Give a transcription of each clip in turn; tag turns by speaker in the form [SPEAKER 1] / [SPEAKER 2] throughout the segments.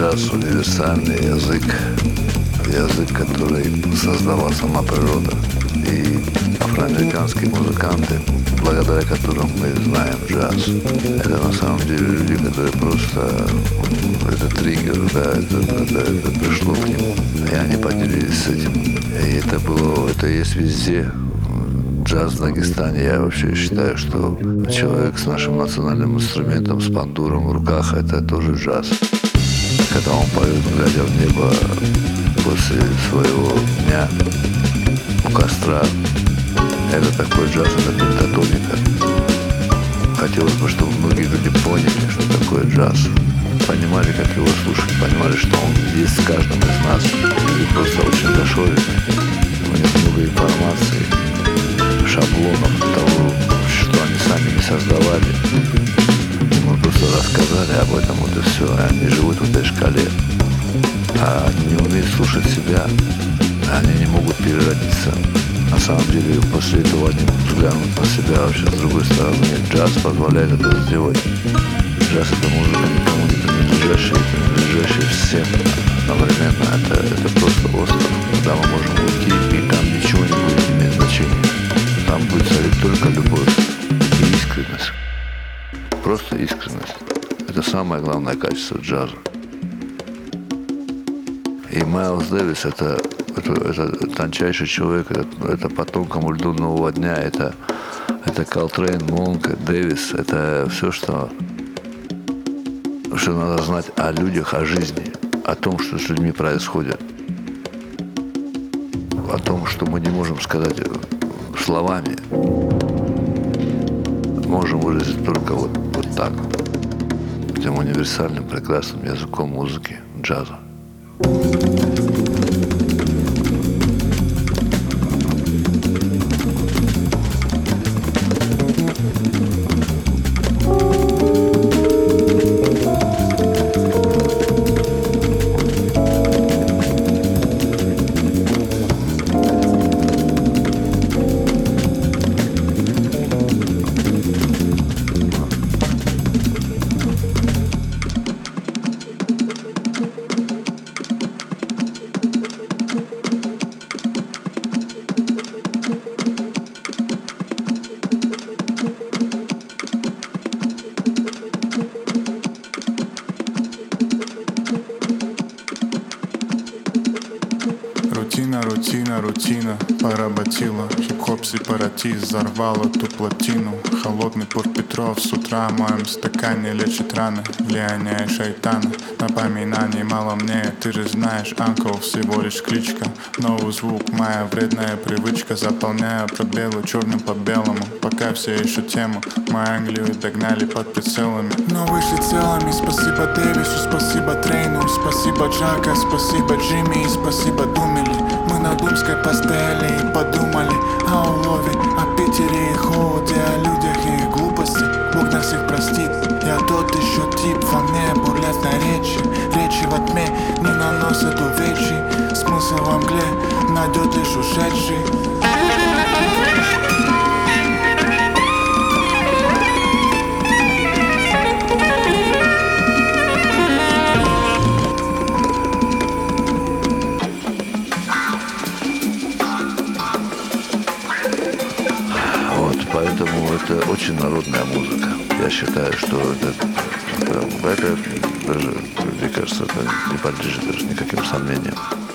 [SPEAKER 1] джаз — универсальный язык, который создала сама природа. И афроамериканские музыканты, благодаря которым мы знаем джаз, это на самом деле люди, которые просто, это триггер, да, это пришло к ним, и они поделились с этим. И это есть везде. Джаз в Дагестане, я вообще считаю, что человек с нашим национальным инструментом, с пандуром в руках, это тоже джаз. Когда он поет, глядя в небо после своего дня у костра, это такой джаз, это пентатоника. Хотелось бы, чтобы многие люди поняли, что такое джаз, понимали, как его слушать, понимали, что он есть в каждом из нас. Люди просто очень зашоренные, у них много информации, шаблонов того, что они сами не создавали. Мы просто рассказали об этом, вот и все. Они живут в этой шкале, а они не умеют слушать себя, они не могут переродиться. На самом деле, после этого они взглянут на себя вообще с другой стороны. Джаз позволяет это сделать. Джаз — это музыка никому не принадлежащая всем одновременно. Это просто остров, куда мы можем уйти, и там ничего не будет иметь значения. Там будет царить только любовь и искренность. Просто искренность. Это самое главное качество джаза. И Майлз Дэвис — это тончайший человек, это потомкам льдунного дня, это Колтрейн, Монк, Дэвис, это все, что надо знать о людях, о жизни, о том, что с людьми происходит, о том, что мы не можем сказать словами, можем выразить только вот так, этим универсальным, прекрасным языком музыки, джаза.
[SPEAKER 2] Рутина поработила. Хип-хоп сепаратист взорвал эту плотину. Холодный Порт Петров с утра в моем стакане лечит раны влияния шайтана. Напоминаний мало мне, ты же знаешь, Анкл всего лишь кличка. Новый звук, моя вредная привычка. Заполняю пробелы черным по белому. Пока все ищут тему, мы Англию догнали под прицелами. Но вышли целыми. Спасибо Дэвису, спасибо Трейну, спасибо Джака, спасибо Джимми и спасибо Думели. Мы на думской постели и подумали о улове, о Питере и холоде, о людях и их глупости. Бог нас всех простит, я тот еще тип. Во мне бурлят речи во тьме не наносят увечий. Смысл во мгле найдет лишь ушедший.
[SPEAKER 1] Поэтому это очень народная музыка. Я считаю, что это даже, мне кажется, это не подлежит даже никаким сомнениям.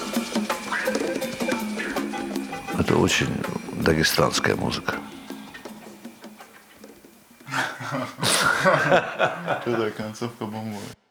[SPEAKER 1] Это очень дагестанская музыка.
[SPEAKER 2] Какая концовка бомбовая.